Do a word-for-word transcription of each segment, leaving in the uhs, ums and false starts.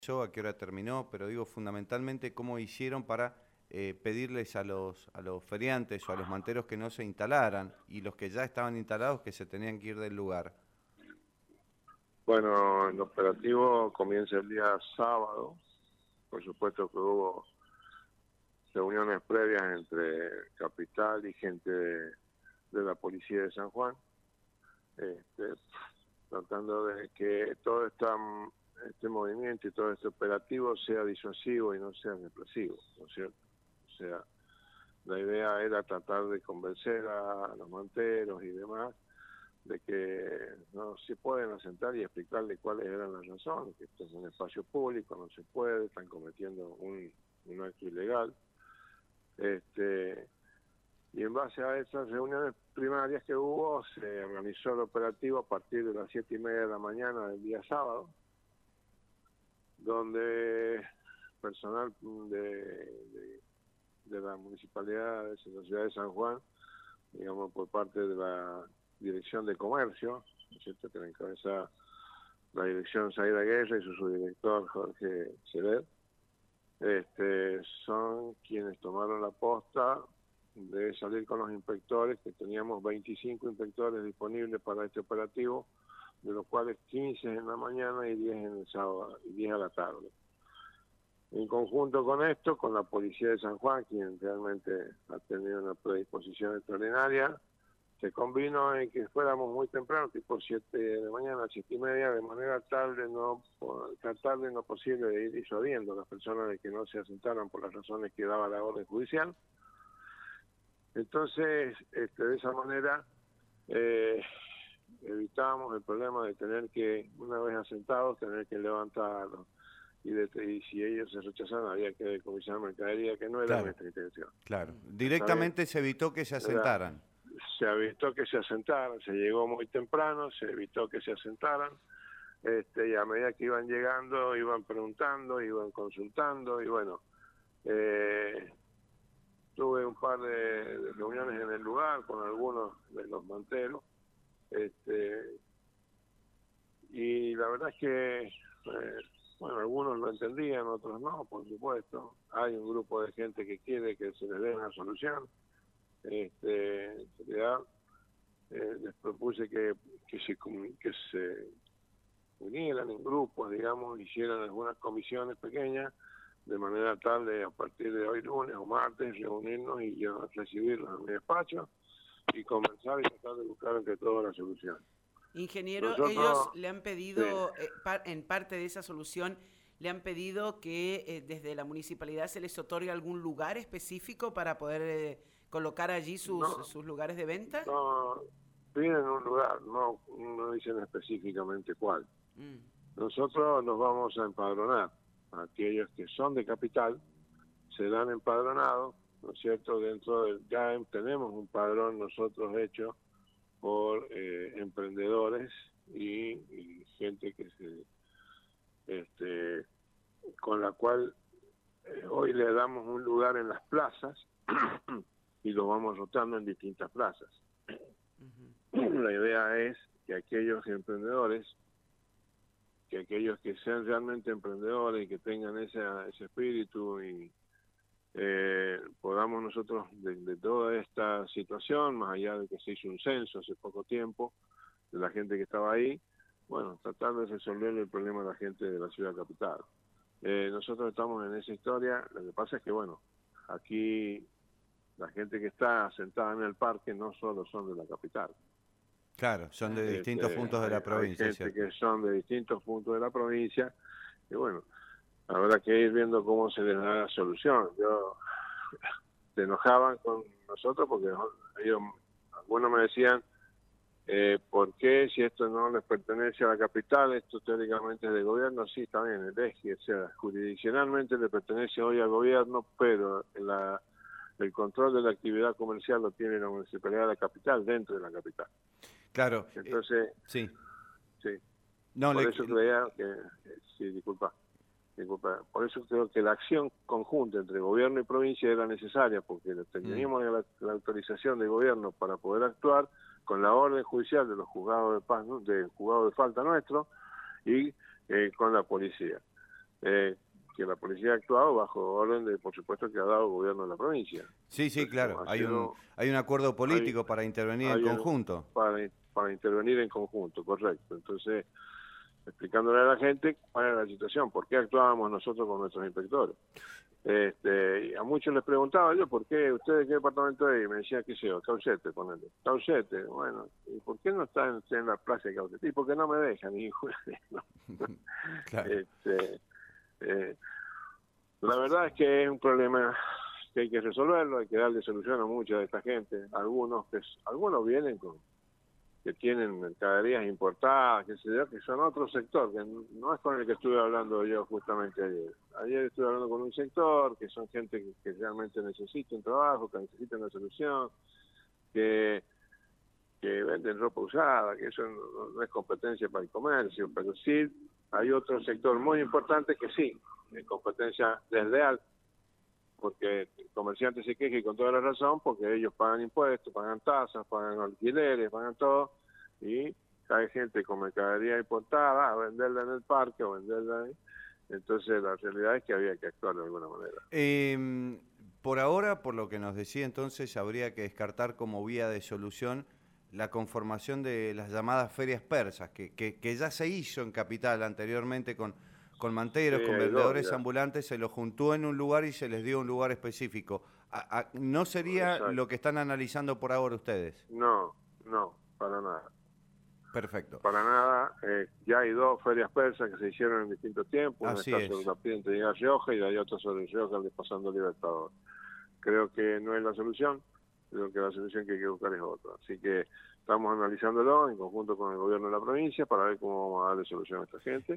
a qué hora terminó, pero digo fundamentalmente cómo hicieron para eh, pedirles a los, a los feriantes o a los manteros que no se instalaran y los que ya estaban instalados que se tenían que ir del lugar. Bueno, el operativo comienza el día sábado. Por supuesto que hubo reuniones previas entre Capital y gente de, de la policía de San Juan, este, tratando de que todo esta, este movimiento y todo este operativo sea disuasivo y no sea represivo, ¿no es cierto? O sea, la idea era tratar de convencer a los manteros y demás de que no se pueden asentar y explicarle cuáles eran las razones, que esto es un espacio público, no se puede, están cometiendo un, un acto ilegal. Este, y en base a esas reuniones primarias que hubo, se organizó el operativo a partir de las siete y media de la mañana del día sábado, donde personal de, de, de la municipalidad de la ciudad de San Juan, digamos por parte de la Dirección de Comercio, ¿no es cierto?, que la encabeza la dirección Zaida Guerra y su subdirector Jorge Celer, este, son quienes tomaron la posta de salir con los inspectores, que teníamos veinticinco inspectores disponibles para este operativo, de los cuales quince en la mañana y diez en el sábado y diez a la tarde. En conjunto con esto, con la policía de San Juan, quien realmente ha tenido una predisposición extraordinaria, se convino en que fuéramos muy temprano, tipo siete de la mañana, siete y media, de manera tal de no, tratar de lo posible de ir disuadiendo a las personas de que no se asentaran por las razones que daba la orden judicial. Entonces, este, de esa manera, eh, evitábamos el problema de tener que, una vez asentados, tener que levantarlos. Y, de, y si ellos se rechazaban, había que decomisar mercadería, que no era Claro, nuestra intención. claro. Directamente se evitó que se asentaran. Era, se evitó que se asentaran, se llegó muy temprano, se evitó que se asentaran, este, y a medida que iban llegando, iban preguntando, iban consultando, y bueno, eh, tuve un par de, de reuniones en el lugar con algunos de los manteros, este, y la verdad es que, eh, bueno, algunos lo entendían, otros no, por supuesto. Hay un grupo de gente que quiere que se les dé una solución. Este, en realidad, eh, les propuse que, que, se, que se unieran en grupos, digamos, hicieran algunas comisiones pequeñas, de manera tal de a partir de hoy lunes o martes reunirnos y yo recibirlos en mi despacho y conversar y tratar de buscar entre todos la solución. Ingeniero, Nosotros, ellos le han pedido, sí. eh, par, en parte de esa solución, le han pedido que eh, desde la municipalidad se les otorgue algún lugar específico para poder eh, colocar allí sus, no, sus lugares de venta. No, piden un lugar, no, no dicen específicamente cuál. Mm. Nosotros nos vamos a empadronar. Aquellos que son de Capital serán empadronados, ¿no es cierto? Dentro del, ya tenemos un padrón nosotros hecho por eh, emprendedores y, y gente que se, este, con la cual eh, hoy le damos un lugar en las plazas y lo vamos rotando en distintas plazas. Uh-huh. La idea es que aquellos emprendedores, que aquellos que sean realmente emprendedores y que tengan ese, ese espíritu y eh, podamos nosotros de, de toda esta situación, más allá de que se hizo un censo hace poco tiempo de la gente que estaba ahí, bueno, tratar de resolver el problema de la gente de la ciudad capital. Eh, nosotros estamos en esa historia, lo que pasa es que, bueno, aquí la gente que está sentada en el parque no solo son de la capital. Claro, son de distintos este, puntos de la hay, provincia. Hay gente ¿cierto? que son de distintos puntos de la provincia, y bueno, habrá que ir viendo cómo se les da la solución. Yo, se enojaban con nosotros porque ellos, algunos me decían, eh, ¿por qué si esto no les pertenece a la capital, esto teóricamente es del gobierno? Sí, está bien, el eje, o sea, jurisdiccionalmente le pertenece hoy al gobierno, pero la, el control de la actividad comercial lo tiene la municipalidad de la capital, dentro de la capital. Claro. Entonces, eh, sí. sí. No, por le... eso creía que, eh, sí, disculpa, disculpa, por eso creo que la acción conjunta entre gobierno y provincia era necesaria, porque teníamos mm. la, la autorización del gobierno para poder actuar con la orden judicial de los juzgados de paz, del juzgado de falta nuestro, y eh, con la policía. eh, que la policía ha actuado bajo orden de, por supuesto, que ha dado el gobierno de la provincia. Sí, sí, Entonces, claro. ha Hay un sido- hay un acuerdo político hay- para intervenir en hay un- conjunto. para, para intervenir en conjunto, correcto. Entonces, explicándole a la gente cuál era la situación, por qué actuábamos nosotros con nuestros inspectores. Este, y a muchos les preguntaba yo, ¿por qué ustedes qué departamento es? Y me decía, qué sé yo, Caucete, ponele. Caucete, bueno, ¿y por qué no están usted en la plaza de Caucete? Y porque no me dejan, hijo. No. Claro. Este, eh, la verdad es que es un problema que hay que resolverlo, hay que darle solución a mucha de esta gente. Algunos que algunos vienen con que tienen mercaderías importadas, que sé yo, que son otro sector, que no es con el que estuve hablando yo justamente ayer. Ayer estuve hablando con un sector, que son gente que, que realmente necesita un trabajo, que necesita una solución, que, que venden ropa usada, que eso no, no es competencia para el comercio, pero sí hay otro sector muy importante que sí, es competencia desleal, porque el comerciante se queja y con toda la razón, porque ellos pagan impuestos, pagan tasas, pagan alquileres, pagan todo, y cae gente con mercadería importada a venderla en el parque o venderla ahí. Entonces la realidad es que había que actuar de alguna manera. Eh, por ahora, por lo que nos decía entonces, habría que descartar como vía de solución la conformación de las llamadas ferias persas, que, que, que ya se hizo en Capital anteriormente con... con manteros, Sí, con hay vendedores dos, ya. ambulantes, se los juntó en un lugar y se les dio un lugar específico. A, a, ¿No sería Exacto. lo que están analizando por ahora ustedes? No, no, para nada. Perfecto. Para nada. Eh, ya hay dos ferias persas que se hicieron en distintos tiempos. Una Así está es. sobre la Piedra de Rioja y hay otra sobre Rioja pasando Libertador. Creo que no es la solución. Creo que la solución que hay que buscar es otra. Así que estamos analizándolo en conjunto con el gobierno de la provincia para ver cómo vamos a darle solución a esta gente.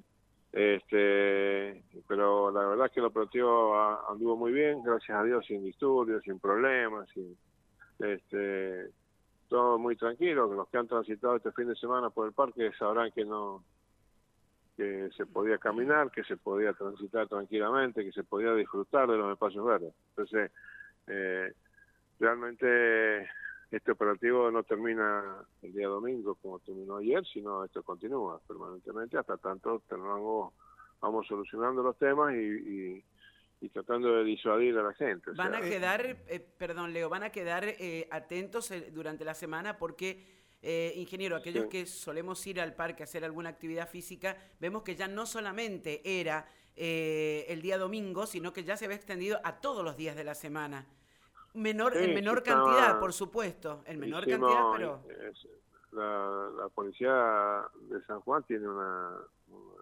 Este, pero la verdad es que el operativo anduvo muy bien, gracias a Dios, sin disturbios, sin problemas, sin, este, todo muy tranquilo. Los que han transitado este fin de semana por el parque sabrán que no, que se podía caminar, que se podía transitar tranquilamente, que se podía disfrutar de los espacios verdes. Entonces, eh, realmente este operativo no termina el día domingo como terminó ayer, sino esto continúa permanentemente hasta tanto tengamos, vamos solucionando los temas y, y, y tratando de disuadir a la gente. O van sea, a quedar, eh, perdón Leo, van a quedar eh, atentos eh, durante la semana porque, eh, ingeniero, aquellos sí. que solemos ir al parque a hacer alguna actividad física, vemos que ya no solamente era eh, el día domingo, sino que ya se había extendido a todos los días de la semana. Menor, Sí, en menor estaba, cantidad, por supuesto, en menor hicimos, cantidad, pero... Es, la, la policía de San Juan tiene una, una,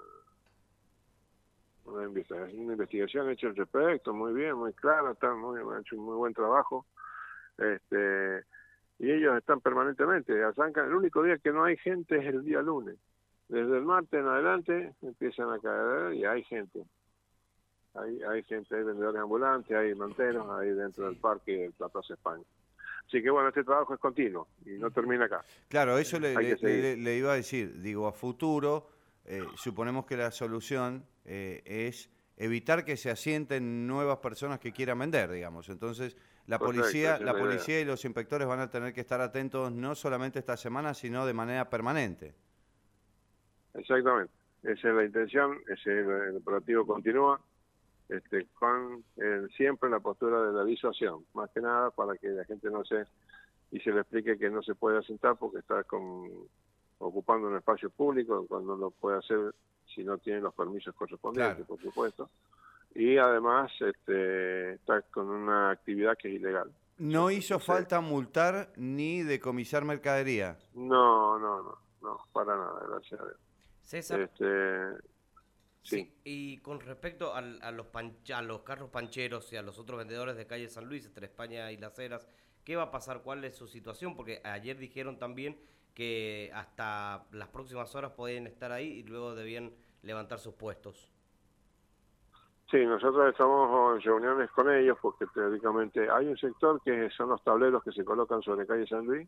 una, investigación, una investigación hecha al respecto, muy bien, muy clara, está muy, han hecho un muy buen trabajo, este y ellos están permanentemente, arrancan, el único día que no hay gente es el día lunes, desde el martes en adelante empiezan a caer y hay gente. Hay, hay gente, hay vendedores ambulantes, hay manteros, hay dentro del parque de la Plaza España. Así que bueno, este trabajo es continuo y no termina acá. Claro, eso le, Hay le, que seguir. le, le iba a decir, digo, a futuro, eh, suponemos que la solución eh, es evitar que se asienten nuevas personas que quieran vender, digamos. Entonces, la Correcto, policía, esa es la la policía idea. y los inspectores van a tener que estar atentos no solamente esta semana, sino de manera permanente. Exactamente. Esa es la intención, ese el, el operativo continúa. Este, con eh, siempre la postura de la disuasión, más que nada para que la gente no se y se le explique que no se puede asentar porque está con, ocupando un espacio público cuando lo puede hacer si no tiene los permisos correspondientes, Claro. por supuesto, y además este, está con una actividad que es ilegal. No Sí, hizo entonces, falta multar ni decomisar mercadería. No, no, no, no, para nada, gracias a Dios. César, Este, sí. sí. Y con respecto al, a, los pancha, a los carros pancheros y a los otros vendedores de calle San Luis, entre España y Las Heras, ¿qué va a pasar? ¿Cuál es su situación? Porque ayer dijeron también que hasta las próximas horas podían estar ahí y luego debían levantar sus puestos. Sí, nosotros estamos en reuniones con ellos porque teóricamente hay un sector que son los tableros que se colocan sobre calle San Luis,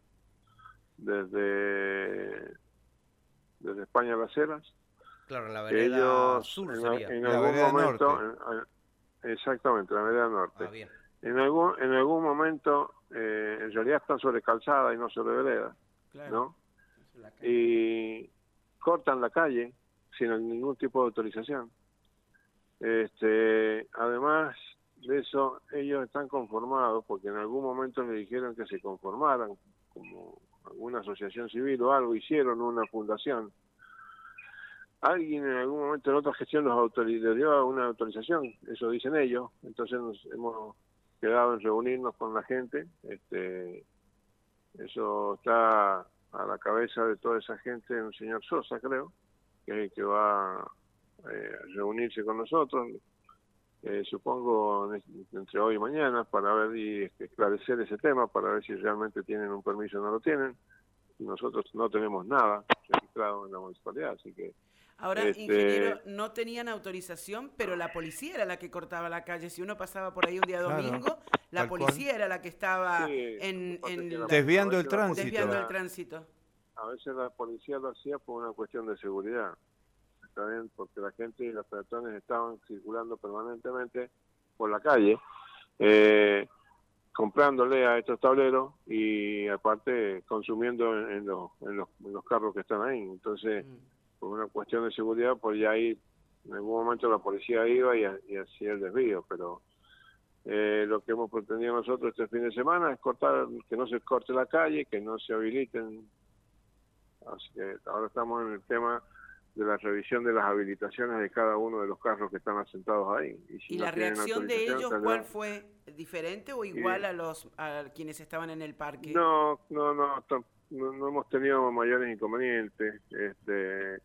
desde, desde España a Las Heras. Claro, en la Que vereda ellos sur en, sería. en La algún vereda momento, norte. en, exactamente, la vereda norte. Ah, bien. En algún, en algún momento, eh, en realidad están sobre calzada y no sobre vereda, Claro. ¿no? Y cortan la calle sin ningún tipo de autorización. Este, además de eso, ellos están conformados porque en algún momento le dijeron que se conformaran como alguna asociación civil o algo, hicieron una fundación. Alguien en algún momento en otra gestión los autori- les dio una autorización, eso dicen ellos, entonces nos hemos quedado en reunirnos con la gente, este, eso está a la cabeza de toda esa gente, un señor Sosa creo, que es el que va eh, a reunirse con nosotros, eh, supongo entre hoy y mañana, para ver y esclarecer ese tema, para ver si realmente tienen un permiso o no lo tienen. Nosotros no tenemos nada registrado en la municipalidad, así que... Ahora, este... ingeniero, no tenían autorización, pero la policía era la que cortaba la calle. Si uno pasaba por ahí un día Claro, domingo, la tal policía cual. era la que estaba Sí, en, lo que pasa es en que la- Desviando a el veces la tránsito. desviando el policía- tránsito. A veces la policía lo hacía por una cuestión de seguridad, ¿está bien? Porque la gente y los peatones estaban circulando permanentemente por la calle, eh, comprándole a estos tableros y aparte consumiendo en, en los, en, los, en los carros que están ahí. Entonces, Mm. por una cuestión de seguridad, pues ya ahí en algún momento la policía iba y, y hacía el desvío, pero eh, lo que hemos pretendido nosotros este fin de semana es cortar, que no se corte la calle, que no se habiliten. Así que ahora estamos en el tema de la revisión de las habilitaciones de cada uno de los carros que están asentados ahí. Y, si ¿Y no la tienen reacción de autorización, ellos tendrán- cuál fue? ¿Diferente o igual a los a quienes estaban en el parque? No, no, no, tam- no, no hemos tenido mayores inconvenientes. Este,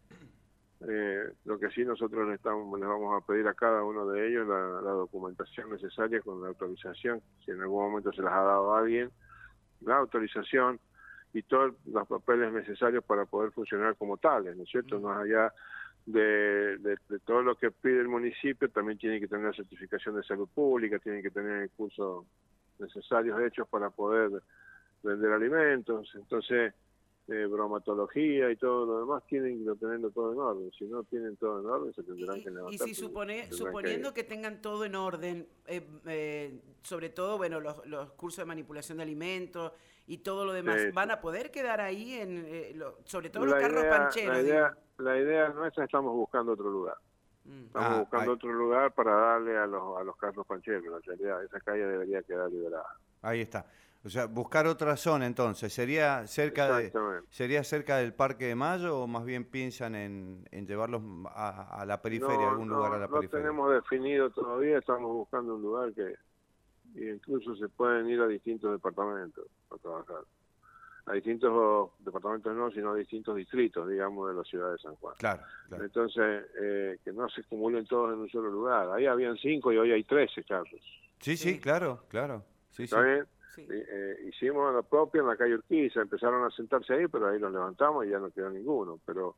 eh, lo que sí nosotros le, estamos, les vamos a pedir a cada uno de ellos la, la documentación necesaria con la autorización, si en algún momento se las ha dado a alguien, la autorización y todos los papeles necesarios para poder funcionar como tales, ¿no es cierto? Mm. Más allá de, de, de todo lo que pide el municipio, también tiene que tener certificación de salud pública, tienen que tener el curso necesarios hechos para poder vender alimentos, entonces eh, bromatología y todo lo demás tienen que tenerlo todo en orden, si no tienen todo en orden se tendrán Y, que y levantar. si supone, tendrán suponiendo que... que tengan todo en orden, eh, eh, sobre todo, bueno, los, los cursos de manipulación de alimentos y todo lo demás, Sí, ¿van sí. a poder quedar ahí, en eh, lo- sobre todo los La carros idea, pancheros? la idea, digo? la idea nuestra, estamos buscando otro lugar. Mm. Estamos Ah, buscando ahí- otro lugar para darle a los a los carros pancheros. En realidad, esa calle debería quedar liberada. Ahí está. O sea, buscar otra zona entonces. ¿Sería cerca de Exactamente. sería cerca del Parque de Mayo o más bien piensan en, en llevarlos a, a la periferia, No, algún no, lugar a la no periferia? tenemos definido todavía, estamos buscando un lugar que y incluso se pueden ir a distintos departamentos para trabajar. A distintos departamentos no, sino a distintos distritos, digamos, de la ciudad de San Juan. Claro, claro. Entonces, eh, que no se acumulen todos en un solo lugar. Ahí habían cinco y hoy hay trece carros. Sí, sí, Sí. claro, claro. Sí, sí. ¿Está bien? Sí. Eh, eh, hicimos lo propio en la calle Urquiza, empezaron a sentarse ahí, pero ahí los levantamos y ya no quedó ninguno. Pero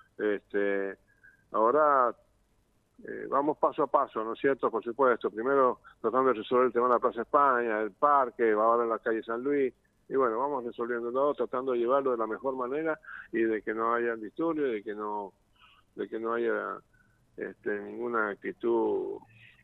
este ahora eh, vamos paso a paso, ¿no es cierto? Por supuesto, primero tratando de resolver el tema de la Plaza España, el parque, ahora en la calle San Luis, y bueno, vamos resolviéndolo, tratando de llevarlo de la mejor manera y de que no haya disturbios, de que no, de que no haya este, ninguna actitud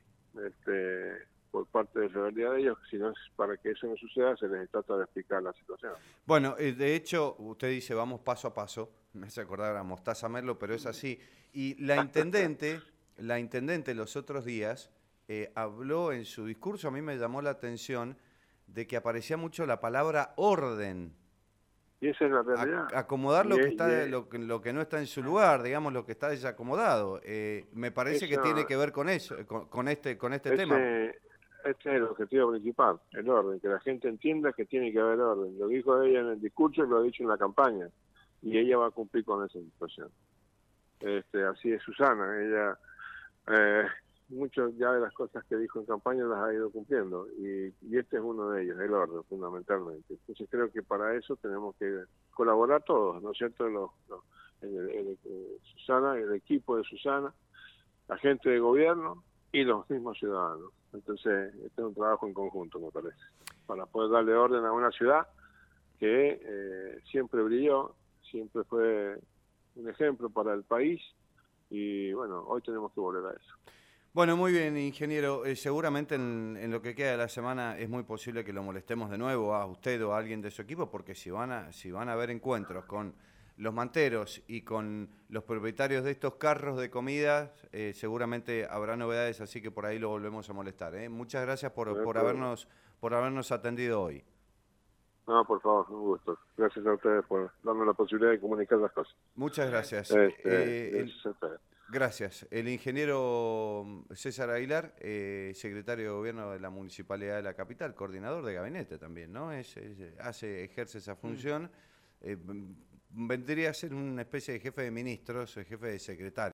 este, por parte de rebeldía de ellos, sino para que eso no suceda se les trata de explicar la situación. Bueno, eh, de hecho, usted dice vamos paso a paso, me hace acordar a Mostaza Merlo, pero es así. Y la intendente, la intendente los otros días eh, habló en su discurso, a mí me llamó la atención, de que aparecía mucho la palabra orden. Y esa es la realidad. A- acomodar lo Y que es- está y es- lo que, lo que no está en su lugar, digamos lo que está desacomodado. Eh, me parece que Eso- tiene que ver con eso, con, con este con este tema. Ese, ese es el objetivo principal, el orden, que la gente entienda que tiene que haber orden. Lo dijo ella en el discurso y lo ha dicho en la campaña, y ella va a cumplir con esa situación. Este, así es Susana, ella eh, muchas ya de las cosas que dijo en campaña las ha ido cumpliendo, y, y este es uno de ellos, el orden, fundamentalmente. Entonces creo que para eso tenemos que colaborar todos, ¿no es cierto? Los, los, el, el, el, Susana, el equipo de Susana, la gente de gobierno y los mismos ciudadanos. Entonces, este es un trabajo en conjunto, me parece, para poder darle orden a una ciudad que eh, siempre brilló, siempre fue un ejemplo para el país, y bueno, hoy tenemos que volver a eso. Bueno, muy bien, ingeniero. Eh, seguramente en, en lo que queda de la semana es muy posible que lo molestemos de nuevo a usted o a alguien de su equipo, porque si van a, si van a haber encuentros con los manteros y con los propietarios de estos carros de comida, eh, seguramente habrá novedades, así que por ahí lo volvemos a molestar. ¿eh? Muchas gracias por, por, habernos, por habernos atendido hoy. No, por favor, un gusto. Gracias a ustedes por darme la posibilidad de comunicar las cosas. Muchas gracias. Este, eh, es, el, gracias. El ingeniero César Aguilar, eh, secretario de Gobierno de la Municipalidad de la Capital, coordinador de gabinete también, ¿no? Es, es, hace, ejerce esa función. Mm. Eh, vendría a ser una especie de jefe de ministros, jefe de secretario.